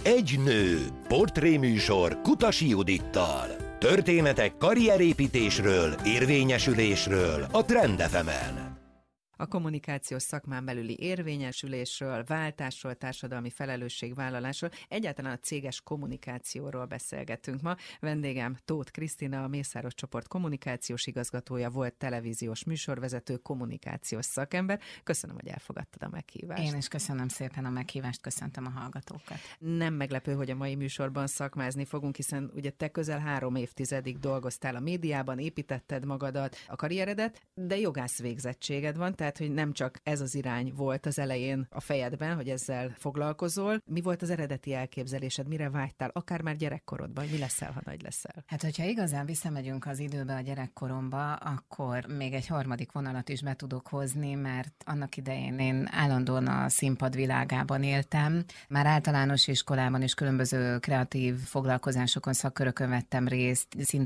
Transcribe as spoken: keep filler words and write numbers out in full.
Egy nő. Portréműsor Kutasi Judittal. Történetek karrierépítésről, érvényesülésről a Trend ef emen. A kommunikációs szakmán belüli érvényesülésről, váltásról, társadalmi felelősségvállalásról, egyáltalán a céges kommunikációról beszélgetünk ma. Vendégem Tóth Krisztina, a Mészáros Csoport kommunikációs igazgatója, volt televíziós műsorvezető, kommunikációs szakember. Köszönöm, hogy elfogadtad a meghívást. Én is köszönöm szépen a meghívást, köszöntöm a hallgatókat. Nem meglepő, hogy a mai műsorban szakmázni fogunk, hiszen ugye te közel három évtizedig dolgoztál a médiában, építetted magadat, a karrieredet, de jogász végzettséged van, tehát hogy nem csak ez az irány volt az elején a fejedben, hogy ezzel foglalkozol. Mi volt az eredeti elképzelésed, mire vágytál, akár már gyerekkorodban, mi leszel, ha nagy leszel? Hát, hogyha igazán visszamegyünk az időbe, a gyerekkoromba, akkor még egy harmadik vonalat is be tudok hozni, mert annak idején én állandóan a színpad világában éltem. Már általános iskolában is különböző kreatív foglalkozásokon, szakkörökön vettem részt,